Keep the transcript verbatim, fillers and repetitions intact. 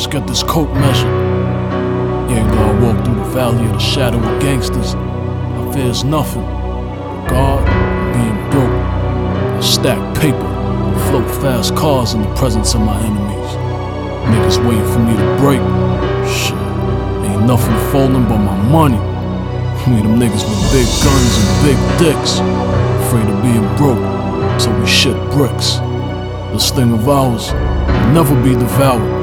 Let's get this coke measured. Yeah, God walk through the valley of the shadow of gangsters. I fears nothing but God and being broke. I stack paper, float fast cars in the presence of my enemies. Niggas waiting for me to break. Shit, ain't nothing folding but my money. We them niggas with big guns and big dicks, afraid of being broke, so we shit bricks. This thing of ours will never be devoured.